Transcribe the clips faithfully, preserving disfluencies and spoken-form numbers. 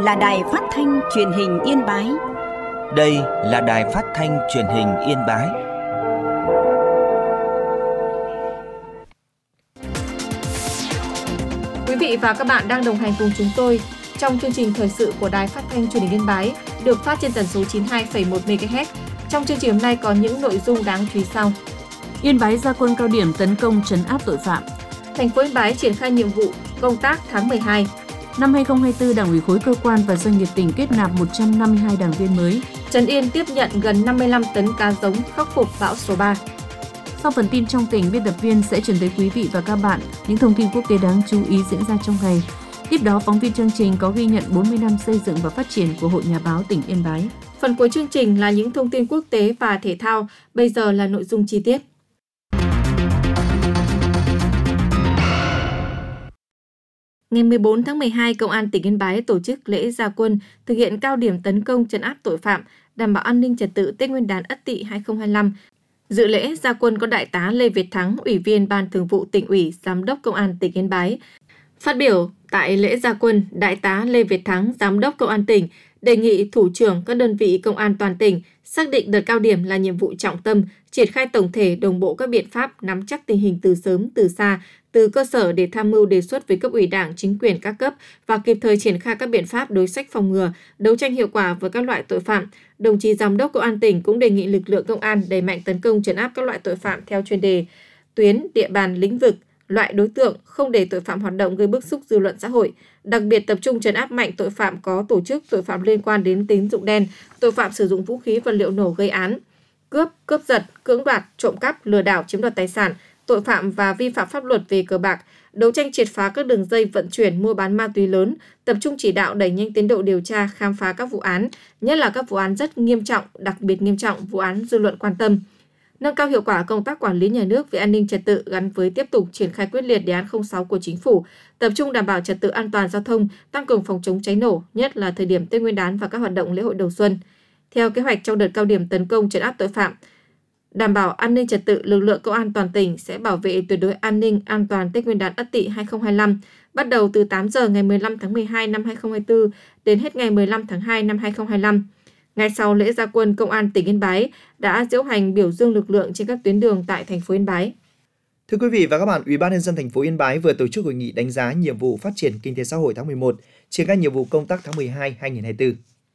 là đài phát thanh truyền hình Yên Bái. Đây là đài phát thanh truyền hình Yên Bái. Quý vị và các bạn đang đồng hành cùng chúng tôi trong chương trình thời sự của đài phát thanh truyền hình Yên Bái được phát trên tần số chín mươi hai phẩy một mê ga héc. Trong chương trình hôm nay có những nội dung đáng chú ý sau. Yên Bái ra quân cao điểm tấn công trấn áp tội phạm. Thành phố Yên Bái triển khai nhiệm vụ công tác tháng mười hai. Năm hai không hai tư, Đảng ủy khối cơ quan và doanh nghiệp tỉnh kết nạp một trăm năm mươi hai đảng viên mới. Trấn Yên tiếp nhận gần năm mươi lăm tấn cá giống khắc phục bão số ba. Sau phần tin trong tỉnh, biên tập viên sẽ chuyển tới quý vị và các bạn những thông tin quốc tế đáng chú ý diễn ra trong ngày. Tiếp đó, phóng viên chương trình có ghi nhận bốn mươi năm xây dựng và phát triển của Hội Nhà báo tỉnh Yên Bái. Phần cuối chương trình là những thông tin quốc tế và thể thao. Bây giờ là nội dung chi tiết. Ngày mười bốn tháng mười hai, Công an tỉnh Yên Bái tổ chức lễ ra quân thực hiện cao điểm tấn công trấn áp tội phạm, đảm bảo an ninh trật tự Tết Nguyên đán Ất Tỵ hai không hai lăm. Dự lễ ra quân có Đại tá Lê Việt Thắng, Ủy viên Ban Thường vụ Tỉnh ủy, Giám đốc Công an tỉnh Yên Bái. Phát biểu tại lễ ra quân, Đại tá Lê Việt Thắng, Giám đốc Công an tỉnh, đề nghị thủ trưởng các đơn vị công an toàn tỉnh xác định đợt cao điểm là nhiệm vụ trọng tâm, triển khai tổng thể đồng bộ các biện pháp nắm chắc tình hình từ sớm từ xa, từ cơ sở để tham mưu đề xuất với cấp ủy Đảng, chính quyền các cấp và kịp thời triển khai các biện pháp đối sách phòng ngừa, đấu tranh hiệu quả với các loại tội phạm. Đồng chí Giám đốc Công an tỉnh cũng đề nghị lực lượng công an đẩy mạnh tấn công trấn áp các loại tội phạm theo chuyên đề, tuyến, địa bàn, lĩnh vực, loại đối tượng, không để tội phạm hoạt động gây bức xúc dư luận xã hội, đặc biệt tập trung trấn áp mạnh tội phạm có tổ chức, tội phạm liên quan đến tín dụng đen, tội phạm sử dụng vũ khí vật liệu nổ gây án, cướp, cướp giật, cưỡng đoạt, trộm cắp, lừa đảo chiếm đoạt tài sản, tội phạm và vi phạm pháp luật về cờ bạc, đấu tranh triệt phá các đường dây vận chuyển mua bán ma túy lớn, tập trung chỉ đạo đẩy nhanh tiến độ điều tra, khám phá các vụ án, nhất là các vụ án rất nghiêm trọng, đặc biệt nghiêm trọng, vụ án dư luận quan tâm. Nâng cao hiệu quả công tác quản lý nhà nước về an ninh trật tự gắn với tiếp tục triển khai quyết liệt đề án không sáu của Chính phủ, tập trung đảm bảo trật tự an toàn giao thông, tăng cường phòng chống cháy nổ, nhất là thời điểm Tết Nguyên đán và các hoạt động lễ hội đầu xuân. Theo kế hoạch, trong đợt cao điểm tấn công trấn áp tội phạm, đảm bảo an ninh trật tự, lực lượng công an toàn tỉnh sẽ bảo vệ tuyệt đối an ninh, an toàn Tết Nguyên đán Ất Tỵ hai không hai lăm, bắt đầu từ tám giờ ngày mười lăm tháng mười hai năm hai không hai tư đến hết ngày mười lăm tháng hai năm hai không hai lăm. Ngay sau lễ ra quân, Công an tỉnh Yên Bái đã diễu hành biểu dương lực lượng trên các tuyến đường tại thành phố Yên Bái. Thưa quý vị và các bạn, Ủy ban nhân dân thành phố Yên Bái vừa tổ chức hội nghị đánh giá nhiệm vụ phát triển kinh tế xã hội tháng mười một, triển khai nhiệm vụ công tác tháng mười hai năm hai không hai tư.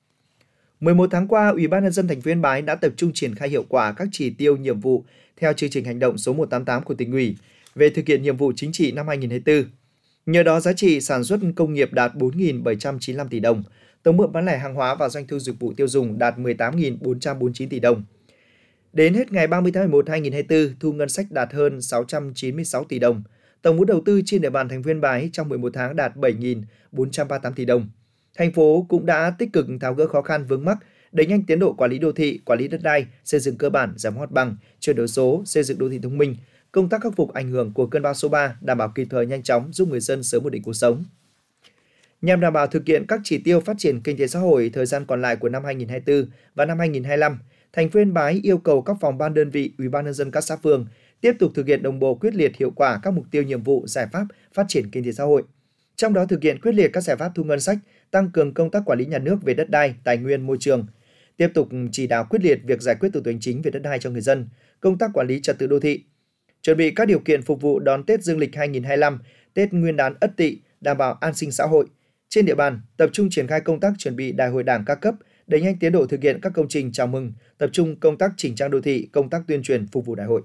mười một tháng qua, Ủy ban nhân dân thành phố Yên Bái đã tập trung triển khai hiệu quả các chỉ tiêu nhiệm vụ theo chương trình hành động số một trăm tám mươi tám của tỉnh ủy về thực hiện nhiệm vụ chính trị năm hai không hai tư. Nhờ đó, giá trị sản xuất công nghiệp đạt bốn nghìn bảy trăm chín mươi lăm tỷ đồng, tổng mức bán lẻ hàng hóa và doanh thu dịch vụ tiêu dùng đạt mười tám nghìn bốn trăm bốn mươi chín tỷ đồng. Đến hết ngày ba mươi tháng mười một năm hai không hai tư, thu ngân sách đạt hơn sáu trăm chín mươi sáu tỷ đồng. Tổng vốn đầu tư trên địa bàn thành phố Yên Bái trong mười một tháng đạt bảy nghìn bốn trăm ba mươi tám tỷ đồng. Thành phố cũng đã tích cực tháo gỡ khó khăn vướng mắc, đẩy nhanh tiến độ quản lý đô thị, quản lý đất đai, xây dựng cơ bản, giải phóng mặt bằng, chuyển đổi số, xây dựng đô thị thông minh, công tác khắc phục ảnh hưởng của cơn bão số ba, đảm bảo kịp thời nhanh chóng giúp người dân sớm ổn định cuộc sống. Nhằm đảm bảo thực hiện các chỉ tiêu phát triển kinh tế xã hội thời gian còn lại của năm hai không hai tư và năm hai không hai lăm, thành phố Yên Bái yêu cầu các phòng ban đơn vị, Ủy ban nhân dân các xã phường tiếp tục thực hiện đồng bộ quyết liệt hiệu quả các mục tiêu nhiệm vụ giải pháp phát triển kinh tế xã hội. Trong đó thực hiện quyết liệt các giải pháp thu ngân sách, tăng cường công tác quản lý nhà nước về đất đai, tài nguyên, môi trường, tiếp tục chỉ đạo quyết liệt việc giải quyết thủ tục hành chính về đất đai cho người dân, công tác quản lý trật tự đô thị, chuẩn bị các điều kiện phục vụ đón Tết Dương lịch hai không hai lăm, Tết Nguyên đán Ất Tỵ, đảm bảo an sinh xã hội. Trên địa bàn, tập trung triển khai công tác chuẩn bị Đại hội Đảng các cấp, đẩy nhanh tiến độ thực hiện các công trình chào mừng, tập trung công tác chỉnh trang đô thị, công tác tuyên truyền phục vụ đại hội.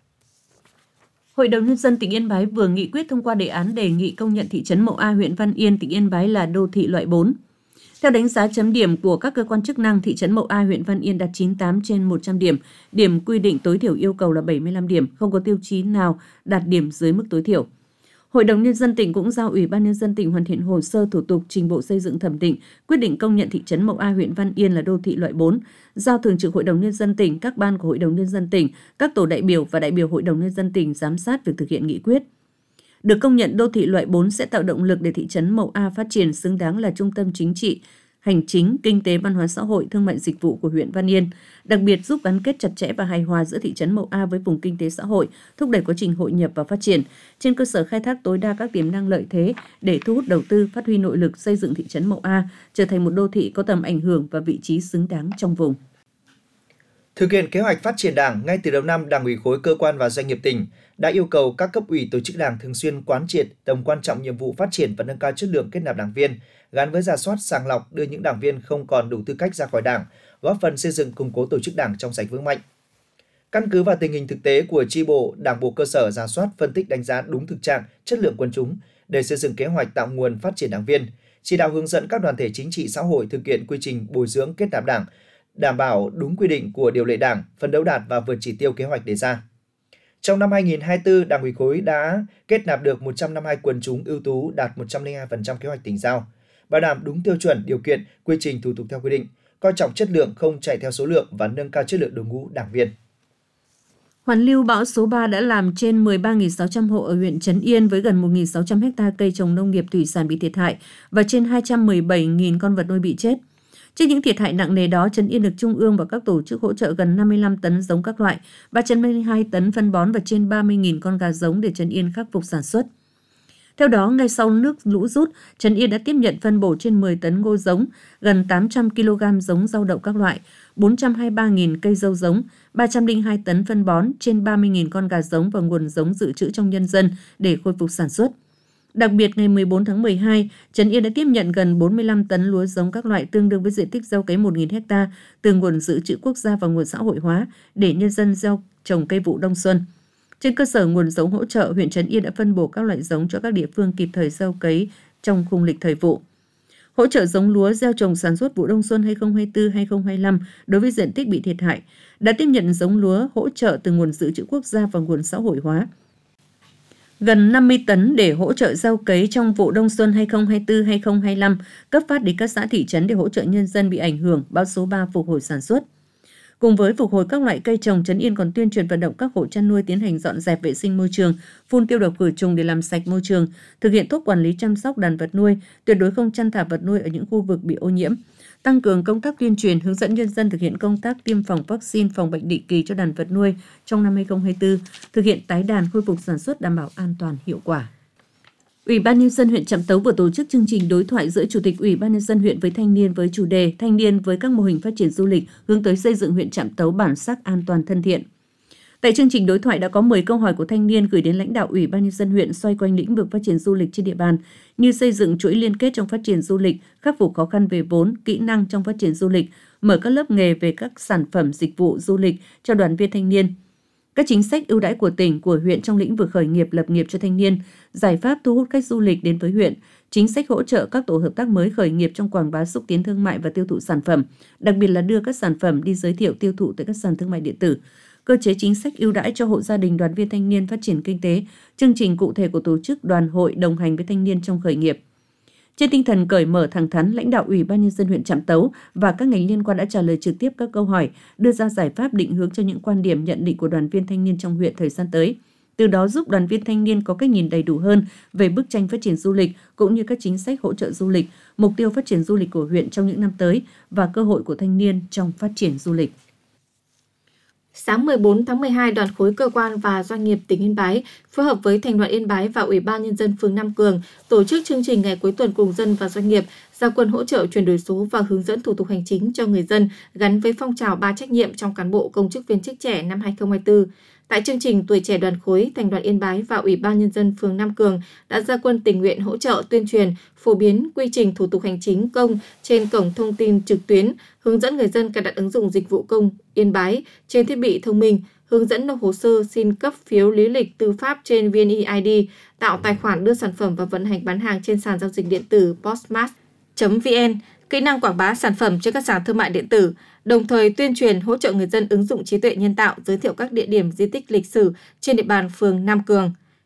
Hội đồng nhân dân tỉnh Yên Bái vừa nghị quyết thông qua đề án đề nghị công nhận thị trấn Mậu A, huyện Văn Yên, tỉnh Yên Bái là đô thị loại bốn. Theo đánh giá chấm điểm của các cơ quan chức năng, thị trấn Mậu A, huyện Văn Yên đạt chín mươi tám trên một trăm điểm, điểm quy định tối thiểu yêu cầu là bảy mươi lăm điểm, không có tiêu chí nào đạt điểm dưới mức tối thiểu. Hội đồng nhân dân tỉnh cũng giao Ủy ban nhân dân tỉnh hoàn thiện hồ sơ thủ tục trình Bộ Xây dựng thẩm định quyết định công nhận thị trấn Mậu A, huyện Văn Yên là đô thị loại bốn, giao Thường trực Hội đồng nhân dân tỉnh, các ban của Hội đồng nhân dân tỉnh, các tổ đại biểu và đại biểu Hội đồng nhân dân tỉnh giám sát việc thực hiện nghị quyết. Được công nhận đô thị loại bốn sẽ tạo động lực để thị trấn Mậu A phát triển xứng đáng là trung tâm chính trị, hành chính, kinh tế, văn hóa xã hội, thương mại dịch vụ của huyện Văn Yên, đặc biệt giúp gắn kết chặt chẽ và hài hòa giữa thị trấn Mậu A với vùng kinh tế xã hội, thúc đẩy quá trình hội nhập và phát triển, trên cơ sở khai thác tối đa các tiềm năng lợi thế để thu hút đầu tư, phát huy nội lực xây dựng thị trấn Mậu A trở thành một đô thị có tầm ảnh hưởng và vị trí xứng đáng trong vùng. Thực hiện kế hoạch phát triển Đảng, ngay từ đầu năm, Đảng ủy khối cơ quan và doanh nghiệp tỉnh đã yêu cầu các cấp ủy tổ chức Đảng thường xuyên quán triệt tầm quan trọng nhiệm vụ phát triển và nâng cao chất lượng kết nạp đảng viên, gắn với rà soát sàng lọc đưa những đảng viên không còn đủ tư cách ra khỏi Đảng, góp phần xây dựng củng cố tổ chức Đảng trong sạch vững mạnh. Căn cứ vào tình hình thực tế của chi bộ, Đảng bộ cơ sở rà soát, phân tích, đánh giá đúng thực trạng, chất lượng quần chúng để xây dựng kế hoạch tạo nguồn phát triển đảng viên, chỉ đạo hướng dẫn các đoàn thể chính trị xã hội thực hiện quy trình bồi dưỡng kết nạp Đảng, đảm bảo đúng quy định của điều lệ Đảng, phấn đấu đạt và vượt chỉ tiêu kế hoạch đề ra. Trong năm hai nghìn không trăm hai mươi tư, Đảng ủy khối đã kết nạp được một trăm năm mươi hai quần chúng ưu tú, đạt một trăm lẻ hai phần trăm kế hoạch tỉnh giao, bảo đảm đúng tiêu chuẩn, điều kiện, quy trình thủ tục theo quy định, coi trọng chất lượng, không chạy theo số lượng và nâng cao chất lượng đội ngũ đảng viên. Hoàn lưu bão số ba đã làm trên mười ba nghìn sáu trăm hộ ở huyện Trấn Yên với gần một nghìn sáu trăm ha cây trồng nông nghiệp thủy sản bị thiệt hại và trên hai trăm mười bảy nghìn con vật nuôi bị chết. Trước những thiệt hại nặng nề đó, Trấn Yên được Trung ương và các tổ chức hỗ trợ gần năm mươi lăm tấn giống các loại, ba trăm năm mươi hai tấn phân bón và trên ba mươi nghìn con gà giống để Trấn Yên khắc phục sản xuất. Theo đó, ngay sau nước lũ rút, Trấn Yên đã tiếp nhận phân bổ trên mười tấn ngô giống, gần tám trăm ki lô gam giống rau đậu các loại, bốn trăm hai mươi ba nghìn cây dâu giống, ba trăm lẻ hai tấn phân bón, trên ba mươi nghìn con gà giống và nguồn giống dự trữ trong nhân dân để khôi phục sản xuất. Đặc biệt, ngày mười bốn tháng mười hai, Trấn Yên đã tiếp nhận gần bốn mươi lăm tấn lúa giống các loại tương đương với diện tích gieo cấy một nghìn ha từ nguồn dự trữ quốc gia và nguồn xã hội hóa để nhân dân gieo trồng cây vụ đông xuân. Trên cơ sở nguồn giống hỗ trợ, huyện Trấn Yên đã phân bổ các loại giống cho các địa phương kịp thời gieo cấy trong khung lịch thời vụ. Hỗ trợ giống lúa gieo trồng sản xuất vụ đông xuân hai nghìn không trăm hai mươi tư hai nghìn không trăm hai mươi lăm đối với diện tích bị thiệt hại, đã tiếp nhận giống lúa hỗ trợ từ nguồn dự trữ quốc gia và nguồn xã hội hóa. Gần năm mươi tấn để hỗ trợ gieo cấy trong vụ đông xuân hai nghìn không trăm hai mươi tư hai nghìn không trăm hai mươi lăm cấp phát đến các xã thị trấn để hỗ trợ nhân dân bị ảnh hưởng bão số ba phục hồi sản xuất. Cùng với phục hồi các loại cây trồng, Trấn Yên còn tuyên truyền vận động các hộ chăn nuôi tiến hành dọn dẹp vệ sinh môi trường, phun tiêu độc khử trùng để làm sạch môi trường, thực hiện tốt quản lý chăm sóc đàn vật nuôi, tuyệt đối không chăn thả vật nuôi ở những khu vực bị ô nhiễm, tăng cường công tác tuyên truyền, hướng dẫn nhân dân thực hiện công tác tiêm phòng vaccine phòng bệnh định kỳ cho đàn vật nuôi trong năm hai nghìn không trăm hai mươi tư, thực hiện tái đàn, khôi phục sản xuất đảm bảo an toàn hiệu quả. Ủy ban nhân dân huyện Trạm Tấu vừa tổ chức chương trình đối thoại giữa Chủ tịch Ủy ban nhân dân huyện với thanh niên với chủ đề Thanh niên với các mô hình phát triển du lịch hướng tới xây dựng huyện Trạm Tấu bản sắc, an toàn, thân thiện. Tại chương trình đối thoại đã có mười câu hỏi của thanh niên gửi đến lãnh đạo Ủy ban nhân dân huyện xoay quanh lĩnh vực phát triển du lịch trên địa bàn như xây dựng chuỗi liên kết trong phát triển du lịch, khắc phục khó khăn về vốn, kỹ năng trong phát triển du lịch, mở các lớp nghề về các sản phẩm dịch vụ du lịch cho đoàn viên thanh niên. Các chính sách ưu đãi của tỉnh, của huyện trong lĩnh vực khởi nghiệp, lập nghiệp cho thanh niên, giải pháp thu hút khách du lịch đến với huyện, chính sách hỗ trợ các tổ hợp tác mới khởi nghiệp trong quảng bá xúc tiến thương mại và tiêu thụ sản phẩm, đặc biệt là đưa các sản phẩm đi giới thiệu tiêu thụ tại các sàn thương mại điện tử, cơ chế chính sách ưu đãi cho hộ gia đình đoàn viên thanh niên phát triển kinh tế, chương trình cụ thể của tổ chức đoàn hội đồng hành với thanh niên trong khởi nghiệp. Trên tinh thần cởi mở thẳng thắn, lãnh đạo Ủy ban nhân dân huyện Trạm Tấu và các ngành liên quan đã trả lời trực tiếp các câu hỏi, đưa ra giải pháp định hướng cho những quan điểm nhận định của đoàn viên thanh niên trong huyện thời gian tới. Từ đó giúp đoàn viên thanh niên có cách nhìn đầy đủ hơn về bức tranh phát triển du lịch cũng như các chính sách hỗ trợ du lịch, mục tiêu phát triển du lịch của huyện trong những năm tới và cơ hội của thanh niên trong phát triển du lịch. Sáng mười bốn tháng mười hai, đoàn khối cơ quan và doanh nghiệp tỉnh Yên Bái phối hợp với Thành đoàn Yên Bái và Ủy ban nhân dân phường Nam Cường tổ chức chương trình ngày cuối tuần cùng dân và doanh nghiệp, ra quân hỗ trợ chuyển đổi số và hướng dẫn thủ tục hành chính cho người dân gắn với phong trào ba trách nhiệm trong cán bộ công chức viên chức trẻ năm hai nghìn không trăm hai mươi tư. Tại chương trình, tuổi trẻ đoàn khối, Thành đoàn Yên Bái và Ủy ban nhân dân phường Nam Cường đã ra quân tình nguyện hỗ trợ tuyên truyền, phổ biến quy trình thủ tục hành chính công trên cổng thông tin trực tuyến, hướng dẫn người dân cài đặt ứng dụng dịch vụ công Yên Bái trên thiết bị thông minh, hướng dẫn nộp hồ sơ xin cấp phiếu lý lịch tư pháp trên vê en e i đê, tạo tài khoản đưa sản phẩm và vận hành bán hàng trên sàn giao dịch điện tử postmart chấm vn, kỹ năng quảng bá sản phẩm trên các sàn thương mại điện tử, đồng thời tuyên truyền hỗ trợ người dân ứng dụng trí tuệ nhân tạo, giới thiệu các địa điểm di tích lịch sử trên địa bàn phường Nam Cường.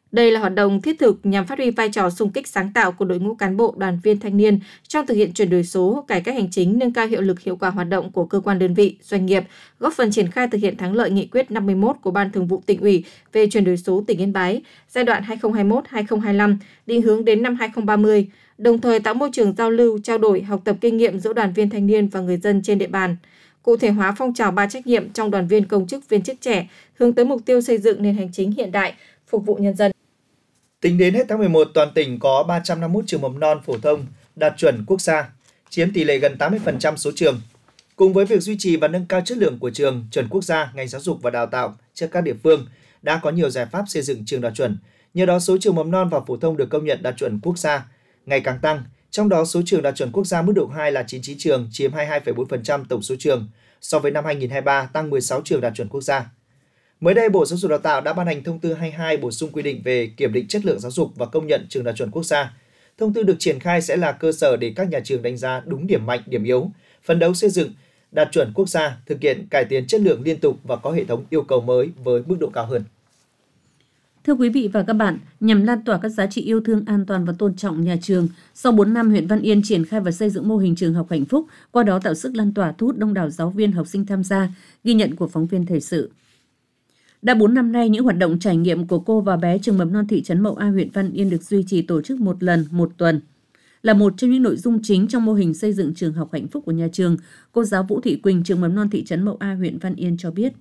Đây là hoạt động thiết thực nhằm phát huy vai trò xung kích sáng tạo của đội ngũ cán bộ, đoàn viên thanh niên trong thực hiện chuyển đổi số, cải cách hành chính, nâng cao hiệu lực hiệu quả hoạt động của cơ quan đơn vị, doanh nghiệp, góp phần triển khai thực hiện thắng lợi nghị quyết năm mươi mốt của Ban Thường vụ Tỉnh ủy về chuyển đổi số tỉnh Yên Bái giai đoạn hai nghìn không trăm hai mươi mốt đến hai nghìn không trăm hai mươi lăm, định hướng đến năm hai nghìn không trăm ba mươi, đồng thời tạo môi trường giao lưu, trao đổi, học tập kinh nghiệm giữa đoàn viên thanh niên và người dân trên địa bàn. Cụ thể hóa phong trào ba trách nhiệm trong đoàn viên công chức viên chức trẻ, hướng tới mục tiêu xây dựng nền hành chính hiện đại, phục vụ nhân dân. Tính đến hết tháng mười một, toàn tỉnh có ba trăm năm mươi mốt trường mầm non phổ thông đạt chuẩn quốc gia, chiếm tỷ lệ gần tám mươi phần trăm số trường. Cùng với việc duy trì và nâng cao chất lượng của trường chuẩn quốc gia, ngành giáo dục và đào tạo cho các địa phương đã có nhiều giải pháp xây dựng trường đạt chuẩn. Nhờ đó, số trường mầm non và phổ thông được công nhận đạt chuẩn quốc gia ngày càng tăng. Trong đó, số trường đạt chuẩn quốc gia mức độ hai là chín mươi chín trường, chiếm hai mươi hai phẩy bốn phần trăm tổng số trường. So với năm hai nghìn không trăm hai mươi ba, tăng mười sáu trường đạt chuẩn quốc gia. Mới đây, Bộ Giáo dục Đào tạo đã ban hành thông tư hai mươi hai bổ sung quy định về kiểm định chất lượng giáo dục và công nhận trường đạt chuẩn quốc gia. Thông tư được triển khai sẽ là cơ sở để các nhà trường đánh giá đúng điểm mạnh, điểm yếu, phấn đấu xây dựng đạt chuẩn quốc gia, thực hiện cải tiến chất lượng liên tục và có hệ thống yêu cầu mới với mức độ cao hơn. Thưa quý vị và các bạn, nhằm lan tỏa các giá trị yêu thương, an toàn và tôn trọng nhà trường, sau bốn năm huyện Văn Yên triển khai và xây dựng mô hình trường học hạnh phúc, qua đó tạo sức lan tỏa thu hút đông đảo giáo viên, học sinh tham gia, ghi nhận của phóng viên thời sự. Đã bốn năm nay, những hoạt động trải nghiệm của cô và bé trường mầm non thị trấn Mậu A, huyện Văn Yên được duy trì tổ chức một lần, một tuần. Là một trong những nội dung chính trong mô hình xây dựng trường học hạnh phúc của nhà trường, cô giáo Vũ Thị Quỳnh, trường mầm non thị trấn Mậu A, huyện Văn Yên cho biết.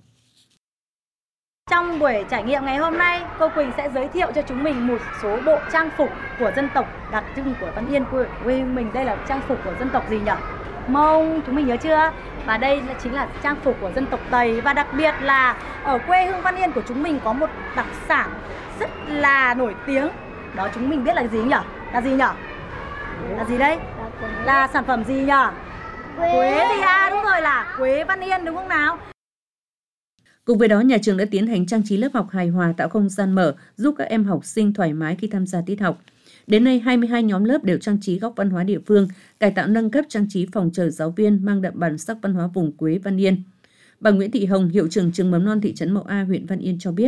Trong buổi trải nghiệm ngày hôm nay, cô Quỳnh sẽ giới thiệu cho chúng mình một số bộ trang phục của dân tộc đặc trưng của Văn Yên, quê mình. Đây là trang phục của dân tộc gì nhỉ? Mông, chúng mình nhớ chưa? Và đây là chính là trang phục của dân tộc Tây. Và đặc biệt là ở quê hương Văn Yên của chúng mình có một đặc sản rất là nổi tiếng. Đó chúng mình biết là gì nhỉ? Là gì nhỉ? Là gì đây? Là sản phẩm gì nhỉ? Quế. Quế gì à? Đúng rồi, là quế Văn Yên, đúng không nào? Cùng với đó, nhà trường đã tiến hành trang trí lớp học hài hòa, tạo không gian mở, giúp các em học sinh thoải mái khi tham gia tiết học. Đến nay, hai mươi hai nhóm lớp đều trang trí góc văn hóa địa phương, cải tạo nâng cấp trang trí phòng chờ giáo viên mang đậm bản sắc văn hóa vùng Quế Văn Yên. Bà Nguyễn Thị Hồng, hiệu trưởng trường mầm non thị trấn Mậu A, huyện Văn Yên cho biết.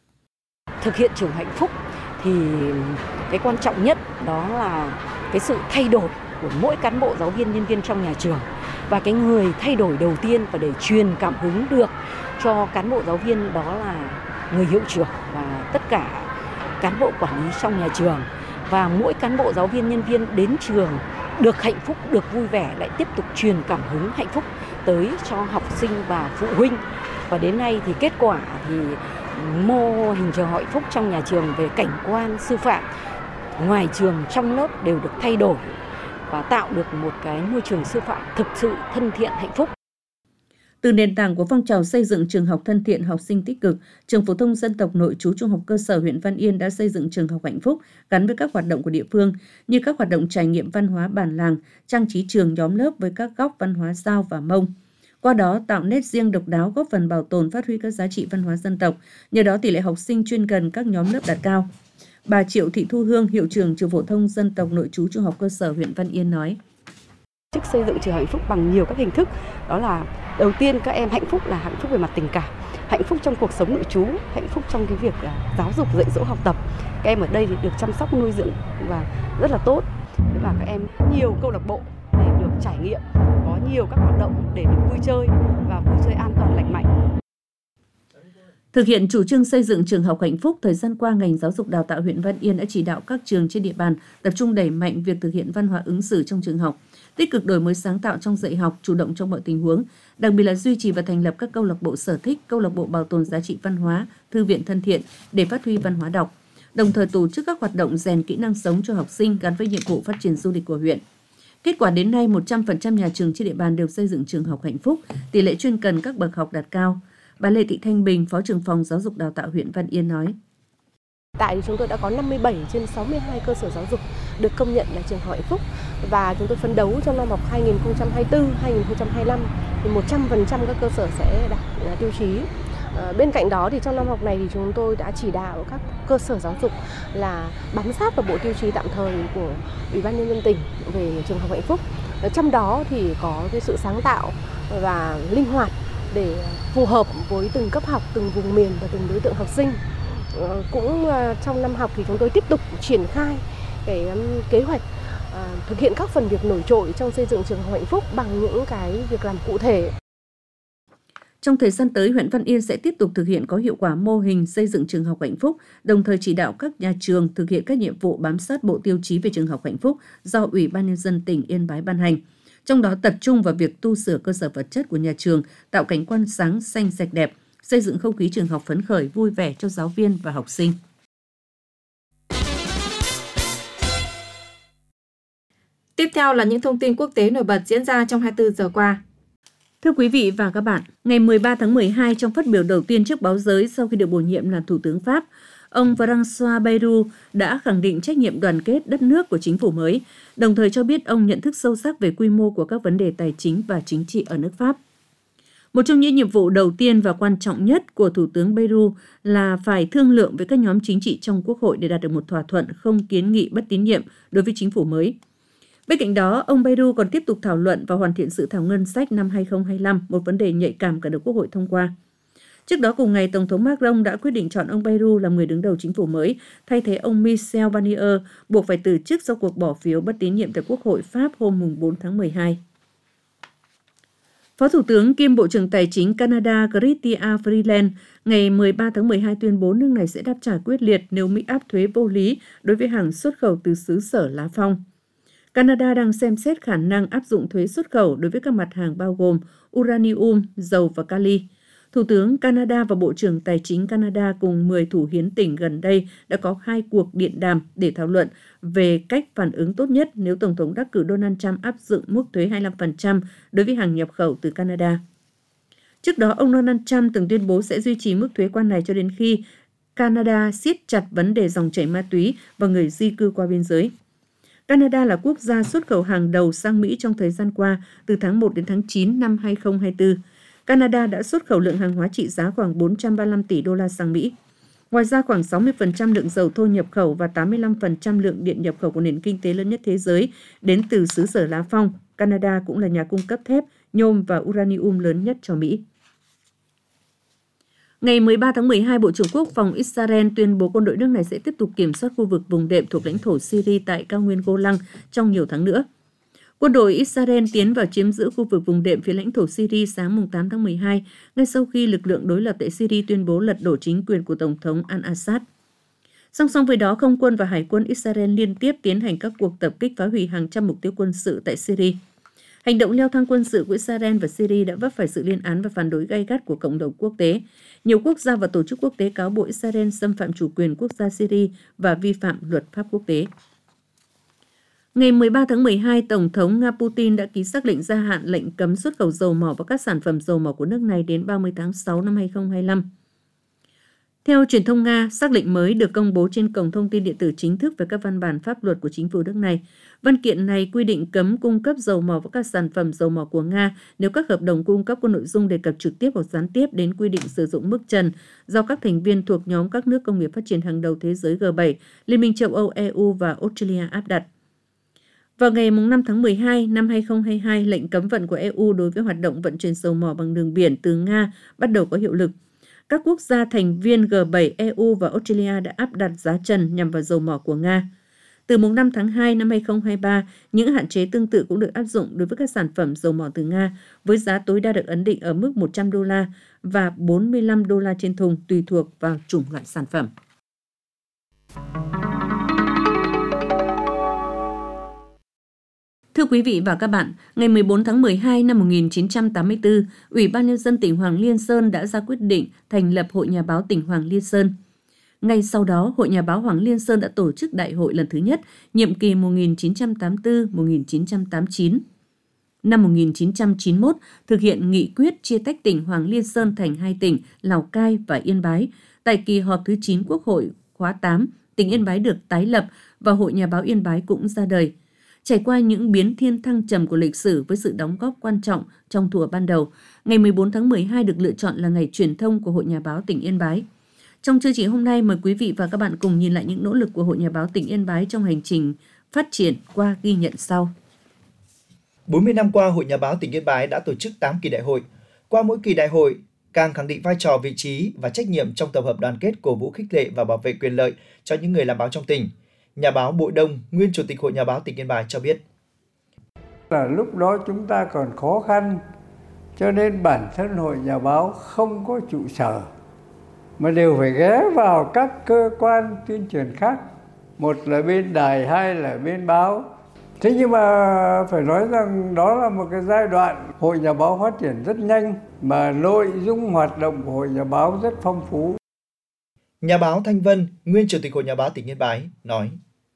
Thực hiện trường hạnh phúc thì cái quan trọng nhất đó là cái sự thay đổi của mỗi cán bộ giáo viên, nhân viên trong nhà trường. Và cái người thay đổi đầu tiên và để truyền cảm hứng được cho cán bộ giáo viên đó là người hiệu trưởng và tất cả cán bộ quản lý trong nhà trường. Và mỗi cán bộ giáo viên, nhân viên đến trường được hạnh phúc, được vui vẻ, lại tiếp tục truyền cảm hứng hạnh phúc tới cho học sinh và phụ huynh. Và đến nay thì kết quả thì mô hình trường hạnh phúc trong nhà trường về cảnh quan sư phạm, ngoài trường, trong lớp đều được thay đổi và tạo được một cái môi trường sư phạm thực sự thân thiện, hạnh phúc. Từ nền tảng của phong trào xây dựng trường học thân thiện, học sinh tích cực, trường phổ thông dân tộc nội trú trung học cơ sở huyện Văn Yên đã xây dựng trường học hạnh phúc gắn với các hoạt động của địa phương như các hoạt động trải nghiệm văn hóa bản làng, trang trí trường nhóm lớp với các góc văn hóa Dao và Mông. Qua đó tạo nét riêng độc đáo, góp phần bảo tồn phát huy các giá trị văn hóa dân tộc. Nhờ đó tỷ lệ học sinh chuyên cần các nhóm lớp đạt cao. Bà Triệu Thị Thu Hương, hiệu trưởng trường phổ thông dân tộc nội trú trung học cơ sở huyện Văn Yên nói. Chức xây dựng trường hạnh phúc bằng nhiều các hình thức, đó là đầu tiên các em hạnh phúc là hạnh phúc về mặt tình cảm, hạnh phúc trong cuộc sống nội trú, hạnh phúc trong cái việc là giáo dục dạy dỗ học tập. Các em ở đây thì được chăm sóc nuôi dưỡng và rất là tốt, và các em nhiều câu lạc bộ để được trải nghiệm, có nhiều các hoạt động để được vui chơi và vui chơi an toàn lành mạnh. Thực hiện chủ trương xây dựng trường học hạnh phúc, thời gian qua, ngành giáo dục đào tạo huyện Văn Yên đã chỉ đạo các trường trên địa bàn tập trung đẩy mạnh việc thực hiện văn hóa ứng xử trong trường học, tích cực đổi mới sáng tạo trong dạy học, chủ động trong mọi tình huống, đặc biệt là duy trì và thành lập các câu lạc bộ sở thích, câu lạc bộ bảo tồn giá trị văn hóa, thư viện thân thiện để phát huy văn hóa đọc, đồng thời tổ chức các hoạt động rèn kỹ năng sống cho học sinh gắn với nhiệm vụ phát triển du lịch của huyện. Kết quả đến nay, một trăm phần trăm nhà trường trên địa bàn đều xây dựng trường học hạnh phúc, tỷ lệ chuyên cần các bậc học đạt cao. Bà Lê Thị Thanh Bình, Phó trưởng phòng Giáo dục Đào tạo huyện Văn Yên nói. Tại chúng tôi đã có năm mươi bảy trên sáu mươi hai cơ sở giáo dục được công nhận là trường học hạnh phúc, và chúng tôi phấn đấu trong năm học hai nghìn không trăm hai mươi tư hai nghìn không trăm hai mươi lăm thì một trăm phần trăm các cơ sở sẽ đạt tiêu chí. À, bên cạnh đó thì trong năm học này thì chúng tôi đã chỉ đạo các cơ sở giáo dục là bám sát vào bộ tiêu chí tạm thời của Ủy ban Nhân dân tỉnh về trường học hạnh phúc. À, trong đó thì có cái sự sáng tạo và linh hoạt để phù hợp với từng cấp học, từng vùng miền và từng đối tượng học sinh. Cũng trong năm học thì chúng tôi tiếp tục triển khai cái kế hoạch thực hiện các phần việc nổi trội trong xây dựng trường học hạnh phúc bằng những cái việc làm cụ thể. Trong thời gian tới, huyện Văn Yên sẽ tiếp tục thực hiện có hiệu quả mô hình xây dựng trường học hạnh phúc, đồng thời chỉ đạo các nhà trường thực hiện các nhiệm vụ bám sát bộ tiêu chí về trường học hạnh phúc do Ủy ban Nhân dân tỉnh Yên Bái ban hành. Trong đó tập trung vào việc tu sửa cơ sở vật chất của nhà trường, tạo cảnh quan sáng, xanh, sạch đẹp, xây dựng không khí trường học phấn khởi, vui vẻ cho giáo viên và học sinh. Tiếp theo là những thông tin quốc tế nổi bật diễn ra trong hai mươi tư giờ qua. Thưa quý vị và các bạn, ngày mười ba tháng mười hai, trong phát biểu đầu tiên trước báo giới sau khi được bổ nhiệm là Thủ tướng Pháp, ông François Bayrou đã khẳng định trách nhiệm đoàn kết đất nước của chính phủ mới, đồng thời cho biết ông nhận thức sâu sắc về quy mô của các vấn đề tài chính và chính trị ở nước Pháp. Một trong những nhiệm vụ đầu tiên và quan trọng nhất của Thủ tướng Bayrou là phải thương lượng với các nhóm chính trị trong Quốc hội để đạt được một thỏa thuận không kiến nghị bất tín nhiệm đối với chính phủ mới. Bên cạnh đó, ông Bayrou còn tiếp tục thảo luận và hoàn thiện dự thảo ngân sách năm hai không hai lăm, một vấn đề nhạy cảm cả được Quốc hội thông qua. Trước đó cùng ngày, Tổng thống Macron đã quyết định chọn ông Bayrou làm người đứng đầu chính phủ mới, thay thế ông Michel Barnier, buộc phải từ chức sau cuộc bỏ phiếu bất tín nhiệm tại Quốc hội Pháp hôm bốn tháng mười hai. Phó Thủ tướng kiêm Bộ trưởng Tài chính Canada Chrystia Freeland ngày mười ba tháng mười hai tuyên bố nước này sẽ đáp trả quyết liệt nếu Mỹ áp thuế vô lý đối với hàng xuất khẩu từ xứ sở lá phong. Canada đang xem xét khả năng áp dụng thuế xuất khẩu đối với các mặt hàng bao gồm uranium, dầu và kali. Thủ tướng Canada và Bộ trưởng Tài chính Canada cùng mười thủ hiến tỉnh gần đây đã có hai cuộc điện đàm để thảo luận về cách phản ứng tốt nhất nếu Tổng thống đắc cử Donald Trump áp dụng mức thuế hai mươi lăm phần trăm đối với hàng nhập khẩu từ Canada. Trước đó, ông Donald Trump từng tuyên bố sẽ duy trì mức thuế quan này cho đến khi Canada siết chặt vấn đề dòng chảy ma túy và người di cư qua biên giới. Canada là quốc gia xuất khẩu hàng đầu sang Mỹ trong thời gian qua, từ tháng một đến tháng chín năm hai không hai tư. Canada đã xuất khẩu lượng hàng hóa trị giá khoảng bốn trăm ba mươi lăm tỷ đô la sang Mỹ. Ngoài ra, khoảng sáu mươi phần trăm lượng dầu thô nhập khẩu và tám mươi lăm phần trăm lượng điện nhập khẩu của nền kinh tế lớn nhất thế giới đến từ xứ sở lá phong. Canada cũng là nhà cung cấp thép, nhôm và uranium lớn nhất cho Mỹ. Ngày mười ba tháng mười hai, Bộ trưởng Quốc phòng Israel tuyên bố quân đội nước này sẽ tiếp tục kiểm soát khu vực vùng đệm thuộc lãnh thổ Syria tại cao nguyên Golan trong nhiều tháng nữa. Quân đội Israel tiến vào chiếm giữ khu vực vùng đệm phía lãnh thổ Syria sáng tám tháng mười hai, ngay sau khi lực lượng đối lập tại Syria tuyên bố lật đổ chính quyền của Tổng thống al-Assad. Song song với đó, không quân và hải quân Israel liên tiếp tiến hành các cuộc tập kích phá hủy hàng trăm mục tiêu quân sự tại Syria. Hành động leo thang quân sự của Israel và Syria đã vấp phải sự lên án và phản đối gay gắt của cộng đồng quốc tế. Nhiều quốc gia và tổ chức quốc tế cáo buộc Israel xâm phạm chủ quyền quốc gia Syria và vi phạm luật pháp quốc tế. Ngày mười ba tháng mười hai, Tổng thống Nga Putin đã ký xác lệnh gia hạn lệnh cấm xuất khẩu dầu mỏ và các sản phẩm dầu mỏ của nước này đến ba mươi tháng sáu năm hai không hai lăm. Theo truyền thông Nga, xác lệnh mới được công bố trên cổng thông tin điện tử chính thức về các văn bản pháp luật của chính phủ nước này. Văn kiện này quy định cấm cung cấp dầu mỏ và các sản phẩm dầu mỏ của Nga nếu các hợp đồng cung cấp có nội dung đề cập trực tiếp hoặc gián tiếp đến quy định sử dụng mức trần do các thành viên thuộc nhóm các nước công nghiệp phát triển hàng đầu thế giới G bảy, Liên minh châu Âu E U và Australia áp đặt. Vào ngày năm tháng mười hai năm hai không hai hai, lệnh cấm vận của E U đối với hoạt động vận chuyển dầu mỏ bằng đường biển từ Nga bắt đầu có hiệu lực. Các quốc gia thành viên G bảy, E U và Australia đã áp đặt giá trần nhằm vào dầu mỏ của Nga. Từ mùng năm tháng hai năm hai không hai ba, những hạn chế tương tự cũng được áp dụng đối với các sản phẩm dầu mỏ từ Nga, với giá tối đa được ấn định ở mức một trăm đô la và bốn mươi lăm đô la trên thùng tùy thuộc vào chủng loại sản phẩm. Thưa quý vị và các bạn, ngày mười bốn tháng mười hai năm một nghìn chín trăm tám mươi tư, Ủy ban Nhân dân tỉnh Hoàng Liên Sơn đã ra quyết định thành lập Hội Nhà báo tỉnh Hoàng Liên Sơn. Ngay sau đó, Hội Nhà báo Hoàng Liên Sơn đã tổ chức đại hội lần thứ nhất, nhiệm kỳ một nghìn chín trăm tám mươi tư đến một nghìn chín trăm tám mươi chín. Năm một nghìn chín trăm chín mươi mốt, thực hiện nghị quyết chia tách tỉnh Hoàng Liên Sơn thành hai tỉnh Lào Cai và Yên Bái. Tại kỳ họp thứ chín Quốc hội khóa tám, tỉnh Yên Bái được tái lập và Hội Nhà báo Yên Bái cũng ra đời. Trải qua những biến thiên thăng trầm của lịch sử với sự đóng góp quan trọng trong thuở ban đầu, ngày mười bốn tháng mười hai được lựa chọn là ngày truyền thông của Hội Nhà báo tỉnh Yên Bái. Trong chương trình hôm nay, mời quý vị và các bạn cùng nhìn lại những nỗ lực của Hội Nhà báo tỉnh Yên Bái trong hành trình phát triển qua ghi nhận sau. bốn mươi năm qua, Hội Nhà báo tỉnh Yên Bái đã tổ chức tám kỳ đại hội. Qua mỗi kỳ đại hội, càng khẳng định vai trò, vị trí và trách nhiệm trong tập hợp đoàn kết, cổ vũ, khích lệ và bảo vệ quyền lợi cho những người làm báo trong tỉnh. Nhà báo Bội Đông, nguyên Chủ tịch Hội Nhà báo tỉnh Yên Bái cho biết. Là lúc đó chúng ta còn khó khăn, cho nên bản thân Hội Nhà báo không có trụ sở, mà đều phải ghé vào các cơ quan tuyên truyền khác. Một là bên đài, hai là bên báo. Thế nhưng mà phải nói rằng đó là một cái giai đoạn Hội Nhà báo phát triển rất nhanh, mà nội dung hoạt động của Hội Nhà báo rất phong phú. Nhà báo Thanh Vân, nguyên Chủ tịch Hội Nhà báo tỉnh Yên Bái, nói.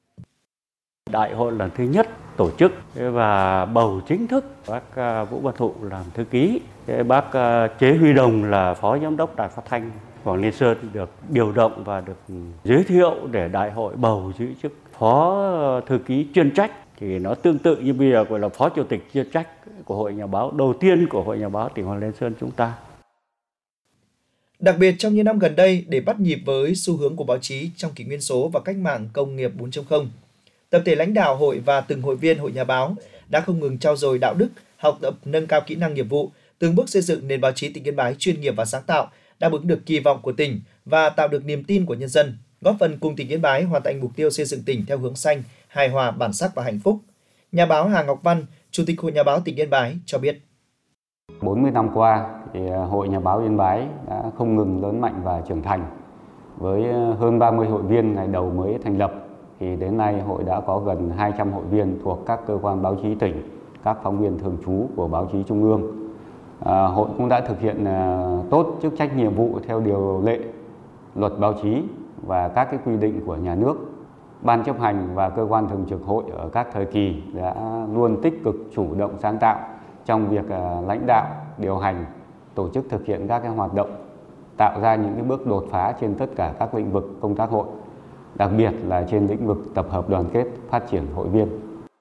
Đại hội lần thứ nhất tổ chức và bầu chính thức bác Vũ Văn Thụ làm thư ký, bác Chế Huy Đồng là phó giám đốc Đài Phát thanh Quảng Liên Sơn được điều động và được giới thiệu để đại hội bầu giữ chức phó thư ký chuyên trách. Thì nó tương tự như bây giờ gọi là phó chủ tịch chuyên trách của Hội Nhà báo đầu tiên của Hội Nhà báo tỉnh Quảng Liên Sơn chúng ta. Đặc biệt trong những năm gần đây, để bắt nhịp với xu hướng của báo chí trong kỷ nguyên số và cách mạng công nghiệp bốn chấm không, tập thể lãnh đạo hội và từng hội viên Hội Nhà báo đã không ngừng trau dồi đạo đức, học tập, nâng cao kỹ năng nghiệp vụ, từng bước xây dựng nền báo chí tỉnh Yên Bái chuyên nghiệp và sáng tạo, đáp ứng được kỳ vọng của tỉnh và tạo được niềm tin của nhân dân, góp phần cùng tỉnh Yên Bái hoàn thành mục tiêu xây dựng tỉnh theo hướng xanh, hài hòa, bản sắc và hạnh phúc. Nhà báo Hà Ngọc Văn, Chủ tịch Hội Nhà báo tỉnh Yên Bái cho biết. bốn mươi năm qua, thì Hội Nhà báo Yên Bái đã không ngừng lớn mạnh và trưởng thành. Với hơn ba mươi hội viên ngày đầu mới thành lập, thì đến nay hội đã có gần hai trăm hội viên thuộc các cơ quan báo chí tỉnh, các phóng viên thường trú của báo chí trung ương. À, hội cũng đã thực hiện à, tốt chức trách nhiệm vụ theo điều lệ, luật báo chí và các cái quy định của nhà nước. Ban chấp hành và cơ quan thường trực hội ở các thời kỳ đã luôn tích cực chủ động sáng tạo trong việc à, lãnh đạo, điều hành, tổ chức thực hiện các cái hoạt động, tạo ra những cái bước đột phá trên tất cả các lĩnh vực công tác hội, đặc biệt là trên lĩnh vực tập hợp đoàn kết, phát triển hội viên.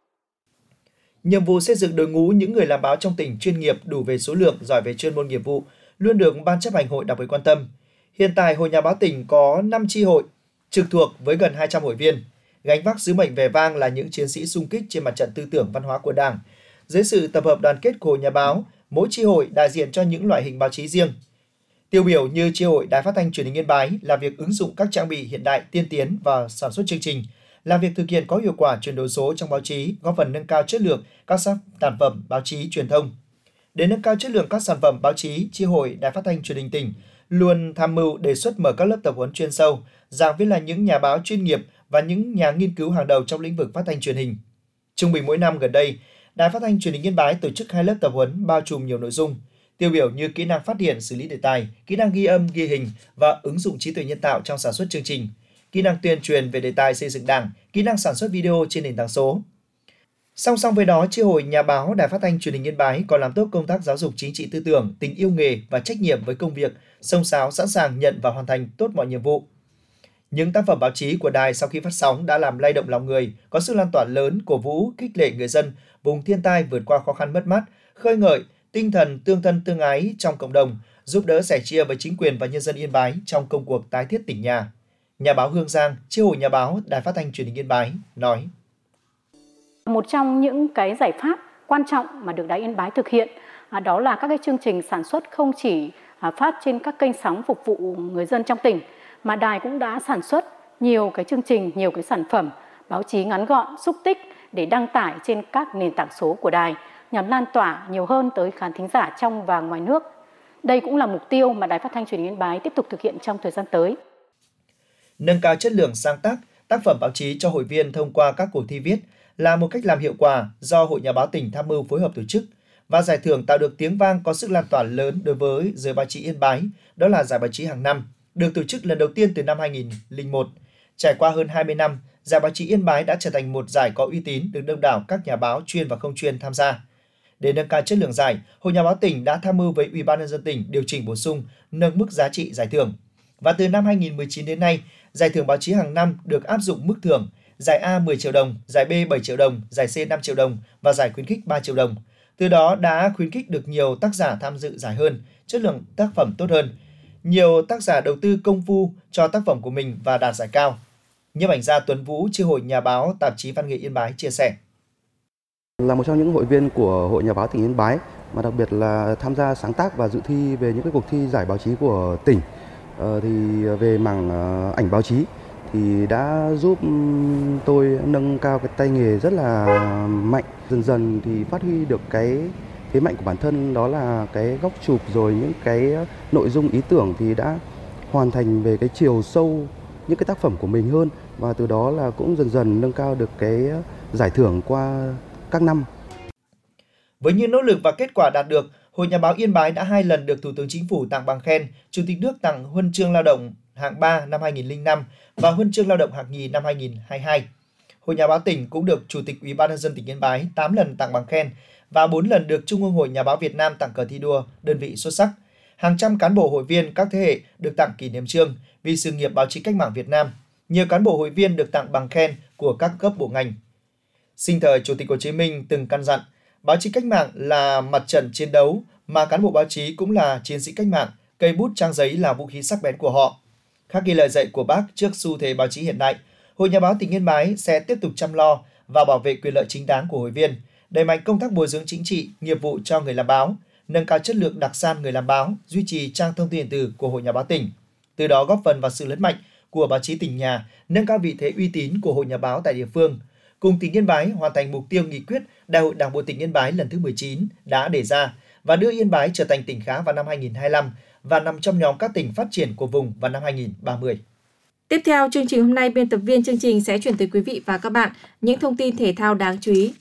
Nhiệm vụ xây dựng đội ngũ những người làm báo trong tỉnh chuyên nghiệp, đủ về số lượng, giỏi về chuyên môn nghiệp vụ luôn được Ban chấp hành hội đặc biệt quan tâm. Hiện tại, Hội Nhà báo tỉnh có năm chi hội trực thuộc với gần hai trăm hội viên, gánh vác sứ mệnh vẻ vang là những chiến sĩ xung kích trên mặt trận tư tưởng văn hóa của Đảng. Dưới sự tập hợp đoàn kết của Hội Nhà báo, mỗi chi hội đại diện cho những loại hình báo chí riêng. Tiêu biểu như chi hội Đài Phát thanh Truyền hình Yên Bái là việc ứng dụng các trang bị hiện đại tiên tiến vào sản xuất chương trình, làm việc thực hiện có hiệu quả chuyển đổi số trong báo chí, góp phần nâng cao chất lượng các sản phẩm báo chí truyền thông. Để nâng cao chất lượng các sản phẩm báo chí, chi hội Đài Phát thanh Truyền hình tỉnh luôn tham mưu đề xuất mở các lớp tập huấn chuyên sâu, giảng viên là những nhà báo chuyên nghiệp và những nhà nghiên cứu hàng đầu trong lĩnh vực phát thanh truyền hình. Trung bình mỗi năm gần đây, Đài Phát thanh Truyền hình Yên Bái tổ chức hai lớp tập huấn bao trùm nhiều nội dung, tiêu biểu như kỹ năng phát hiện, xử lý đề tài, kỹ năng ghi âm, ghi hình và ứng dụng trí tuệ nhân tạo trong sản xuất chương trình, kỹ năng tuyên truyền về đề tài xây dựng Đảng, kỹ năng sản xuất video trên nền tảng số. Song song với đó, chi hội Nhà báo Đài Phát thanh Truyền hình Yên Bái còn làm tốt công tác giáo dục chính trị tư tưởng, tình yêu nghề và trách nhiệm với công việc, xông xáo sẵn sàng nhận và hoàn thành tốt mọi nhiệm vụ. Những tác phẩm báo chí của đài sau khi phát sóng đã làm lay động lòng người, có sức lan tỏa lớn, cổ vũ, khích lệ người dân vùng thiên tai vượt qua khó khăn mất mát, khơi ngợi tinh thần tương thân tương ái trong cộng đồng, giúp đỡ sẻ chia với chính quyền và nhân dân Yên Bái trong công cuộc tái thiết tỉnh nhà. Nhà báo Hương Giang, chi hội Nhà báo Đài Phát thanh Truyền hình Yên Bái nói: Một trong những cái giải pháp quan trọng mà được Đài Yên Bái thực hiện đó là các cái chương trình sản xuất không chỉ phát trên các kênh sóng phục vụ người dân trong tỉnh, mà đài cũng đã sản xuất nhiều cái chương trình, nhiều cái sản phẩm báo chí ngắn gọn, xúc tích để đăng tải trên các nền tảng số của đài nhằm lan tỏa nhiều hơn tới khán thính giả trong và ngoài nước. Đây cũng là mục tiêu mà Đài Phát thanh Truyền hình Yên Bái tiếp tục thực hiện trong thời gian tới. Nâng cao chất lượng sáng tác, tác phẩm báo chí cho hội viên thông qua các cuộc thi viết là một cách làm hiệu quả do Hội Nhà báo tỉnh tham mưu phối hợp tổ chức, và giải thưởng tạo được tiếng vang có sức lan tỏa lớn đối với giới báo chí Yên Bái, đó là giải báo chí hàng năm, được tổ chức lần đầu tiên từ năm hai nghìn không trăm lẻ một. Trải qua hơn hai mươi năm, giải báo chí Yên Bái đã trở thành một giải có uy tín được đông đảo các nhà báo chuyên và không chuyên tham gia. Để nâng cao chất lượng giải, Hội Nhà báo tỉnh đã tham mưu với Ủy ban nhân dân tỉnh điều chỉnh bổ sung, nâng mức giá trị giải thưởng. Và từ năm hai nghìn không trăm mười chín đến nay, giải thưởng báo chí hàng năm được áp dụng mức thưởng: giải A mười triệu đồng, giải B bảy triệu đồng, giải C năm triệu đồng và giải khuyến khích ba triệu đồng. Từ đó đã khuyến khích được nhiều tác giả tham dự giải hơn, chất lượng tác phẩm tốt hơn. Nhiều tác giả đầu tư công phu cho tác phẩm của mình và đạt giải cao. Nhiếp ảnh gia Tuấn Vũ, chi hội Nhà báo Tạp chí Văn nghệ Yên Bái chia sẻ: Là một trong những hội viên của Hội Nhà báo tỉnh Yên Bái, mà đặc biệt là tham gia sáng tác và dự thi về những cái cuộc thi giải báo chí của tỉnh. Ờ, thì về mảng uh, ảnh báo chí thì đã giúp tôi nâng cao cái tay nghề rất là mạnh. Dần dần thì phát huy được cái thế mạnh của bản thân, đó là cái góc chụp rồi những cái nội dung ý tưởng thì đã hoàn thành về cái chiều sâu những cái tác phẩm của mình hơn, và từ đó là cũng dần dần nâng cao được cái giải thưởng qua các năm. Với những nỗ lực và kết quả đạt được, Hội Nhà báo Yên Bái đã hai lần được Thủ tướng Chính phủ tặng bằng khen, Chủ tịch nước tặng Huân chương Lao động hạng ba năm hai nghìn không trăm lẻ năm và Huân chương Lao động hạng nhì năm hai nghìn không trăm hai mươi hai. Hội Nhà báo tỉnh cũng được Chủ tịch Ủy ban nhân dân tỉnh Yên Bái tám lần tặng bằng khen và bốn lần được Trung ương Hội Nhà báo Việt Nam tặng cờ thi đua đơn vị xuất sắc. Hàng trăm cán bộ hội viên các thế hệ được tặng kỷ niệm chương vì sự nghiệp báo chí cách mạng Việt Nam. Nhiều cán bộ hội viên được tặng bằng khen của các cấp bộ ngành. Sinh thời Chủ tịch Hồ Chí Minh từng căn dặn, báo chí cách mạng là mặt trận chiến đấu, mà cán bộ báo chí cũng là chiến sĩ cách mạng, cây bút trang giấy là vũ khí sắc bén của họ. Khắc ghi lời dạy của Bác trước xu thế báo chí hiện đại, Hội Nhà báo tỉnh Yên Bái sẽ tiếp tục chăm lo và bảo vệ quyền lợi chính đáng của hội viên, đẩy mạnh công tác bồi dưỡng chính trị, nghiệp vụ cho người làm báo, nâng cao chất lượng đặc san người làm báo, duy trì trang thông tin điện tử của Hội Nhà báo tỉnh. Từ đó góp phần vào sự lớn mạnh của báo chí tỉnh nhà, nâng cao vị thế uy tín của Hội Nhà báo tại địa phương, cùng tỉnh Yên Bái hoàn thành mục tiêu nghị quyết Đại hội Đảng bộ tỉnh Yên Bái lần thứ mười chín đã đề ra và đưa Yên Bái trở thành tỉnh khá vào năm hai nghìn không trăm hai mươi lăm và nằm trong nhóm các tỉnh phát triển của vùng vào năm hai nghìn không trăm ba mươi. Tiếp theo chương trình hôm nay, biên tập viên chương trình sẽ chuyển tới quý vị và các bạn những thông tin thể thao đáng chú ý.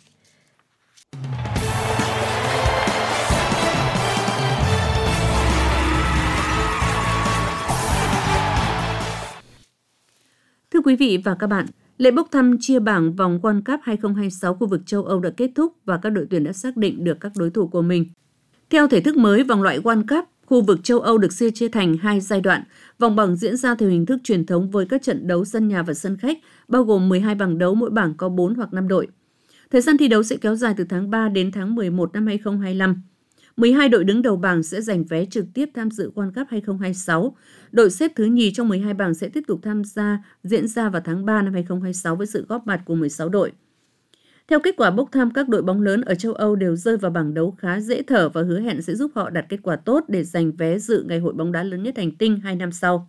Thưa quý vị và các bạn, lễ bốc thăm chia bảng vòng World Cup hai không hai sáu khu vực châu Âu đã kết thúc và các đội tuyển đã xác định được các đối thủ của mình. Theo thể thức mới, vòng loại World Cup, khu vực châu Âu được chia chia thành hai giai đoạn. Vòng bảng diễn ra theo hình thức truyền thống với các trận đấu sân nhà và sân khách, bao gồm mười hai bảng đấu, mỗi bảng có bốn hoặc năm đội. Thời gian thi đấu sẽ kéo dài từ tháng ba đến tháng mười một năm hai không hai lăm. mười hai đội đứng đầu bảng sẽ giành vé trực tiếp tham dự World Cup hai không hai sáu. Đội xếp thứ nhì trong mười hai bảng sẽ tiếp tục tham gia diễn ra vào tháng ba năm hai không hai sáu với sự góp mặt của mười sáu đội. Theo kết quả bốc thăm, các đội bóng lớn ở châu Âu đều rơi vào bảng đấu khá dễ thở và hứa hẹn sẽ giúp họ đạt kết quả tốt để giành vé dự ngày hội bóng đá lớn nhất hành tinh hai năm sau.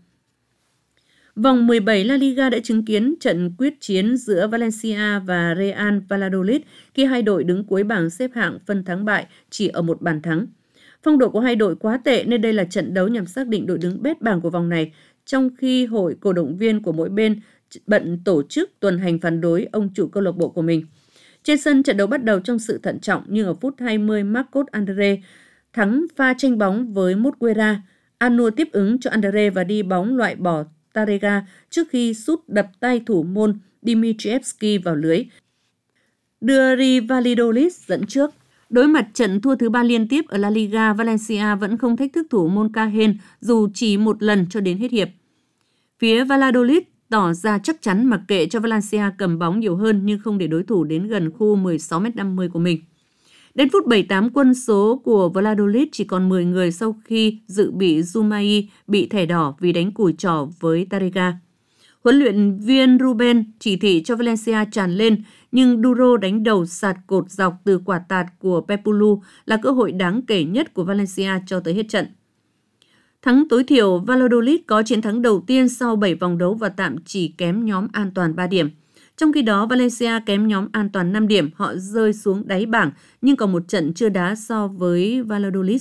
Vòng mười bảy La Liga đã chứng kiến trận quyết chiến giữa Valencia và Real Valladolid khi hai đội đứng cuối bảng xếp hạng phân thắng bại chỉ ở một bàn thắng. Phong độ của hai đội quá tệ nên đây là trận đấu nhằm xác định đội đứng bét bảng của vòng này, trong khi hội cổ động viên của mỗi bên bận tổ chức tuần hành phản đối ông chủ câu lạc bộ của mình. Trên sân, trận đấu bắt đầu trong sự thận trọng, nhưng ở phút hai mươi, Marcos André thắng pha tranh bóng với Mosquera. Anua tiếp ứng cho André và đi bóng loại bỏ Tarega trước khi sút đập tay thủ môn Dimitrievski vào lưới, đưa Real Valladolid dẫn trước. Đối mặt trận thua thứ ba liên tiếp ở La Liga, Valencia vẫn không thách thức thủ môn Cahen dù chỉ một lần cho đến hết hiệp. Phía Valladolid tỏ ra chắc chắn mặc kệ cho Valencia cầm bóng nhiều hơn nhưng không để đối thủ đến gần khu mười sáu mét năm mươi của mình. Đến phút bảy mươi tám, quân số của Valladolid chỉ còn mười người sau khi dự bị Zumai bị thẻ đỏ vì đánh cùi trỏ với Tarega. Huấn luyện viên Ruben chỉ thị cho Valencia tràn lên, nhưng Duro đánh đầu sạt cột dọc từ quả tạt của Pepulu là cơ hội đáng kể nhất của Valencia cho tới hết trận. Thắng tối thiểu, Valladolid có chiến thắng đầu tiên sau bảy vòng đấu và tạm chỉ kém nhóm an toàn ba điểm. Trong khi đó, Valencia kém nhóm an toàn năm điểm, họ rơi xuống đáy bảng nhưng còn một trận chưa đá so với Valladolid.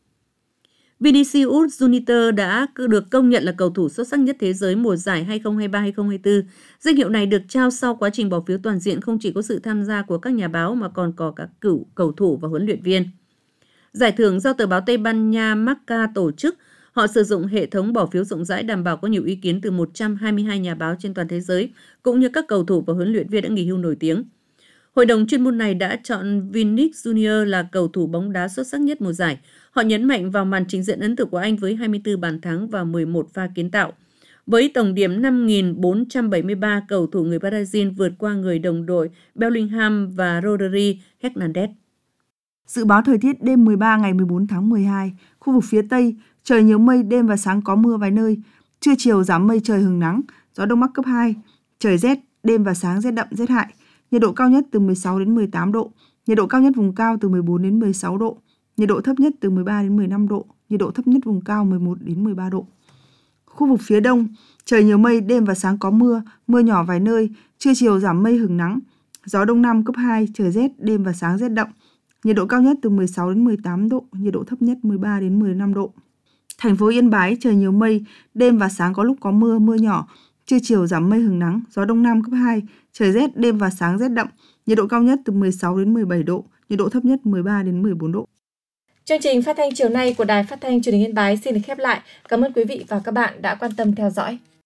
Vinicius Junior đã được công nhận là cầu thủ xuất sắc nhất thế giới mùa giải hai không hai ba hai không hai tư. Danh hiệu này được trao sau quá trình bỏ phiếu toàn diện, không chỉ có sự tham gia của các nhà báo mà còn có các cựu cầu thủ và huấn luyện viên. Giải thưởng do tờ báo Tây Ban Nha Marca tổ chức. Họ sử dụng hệ thống bỏ phiếu rộng rãi đảm bảo có nhiều ý kiến từ một trăm hai mươi hai nhà báo trên toàn thế giới, cũng như các cầu thủ và huấn luyện viên đã nghỉ hưu nổi tiếng. Hội đồng chuyên môn này đã chọn Vinicius Junior là cầu thủ bóng đá xuất sắc nhất mùa giải. Họ nhấn mạnh vào màn trình diễn ấn tượng của anh với hai mươi tư bàn thắng và mười một pha kiến tạo. Với tổng điểm năm nghìn bốn trăm bảy mươi ba, cầu thủ người Brazil vượt qua người đồng đội Bellingham và Rodri Hernandez. Dự báo thời tiết đêm mười ba ngày mười bốn tháng mười hai, khu vực phía Tây, trời nhiều mây, đêm và sáng có mưa vài nơi, trưa chiều giảm mây trời hừng nắng, gió đông bắc cấp hai, trời rét, đêm và sáng rét đậm rét hại, nhiệt độ cao nhất từ mười sáu đến mười tám độ, nhiệt độ cao nhất vùng cao từ mười bốn đến mười sáu độ, nhiệt độ thấp nhất từ mười ba đến mười lăm độ, nhiệt độ thấp nhất vùng cao mười một đến mười ba độ. Khu vực phía Đông, trời nhiều mây, đêm và sáng có mưa, mưa nhỏ vài nơi, trưa chiều giảm mây hửng nắng, gió Đông Nam cấp hai, trời rét, đêm và sáng rét đậm, nhiệt độ cao nhất từ mười sáu đến mười tám độ, nhiệt độ thấp nhất mười ba đến mười lăm độ. Thành phố Yên Bái, trời nhiều mây, đêm và sáng có lúc có mưa, mưa nhỏ, trưa chiều giảm mây hửng nắng, gió Đông Nam cấp hai, trời rét, đêm và sáng rét đậm, nhiệt độ cao nhất từ mười sáu đến mười bảy độ, nhiệt độ thấp nhất mười ba đến mười bốn độ. Chương trình phát thanh chiều nay của Đài Phát thanh Truyền hình Yên Bái xin được khép lại. Cảm ơn quý vị và các bạn đã quan tâm theo dõi.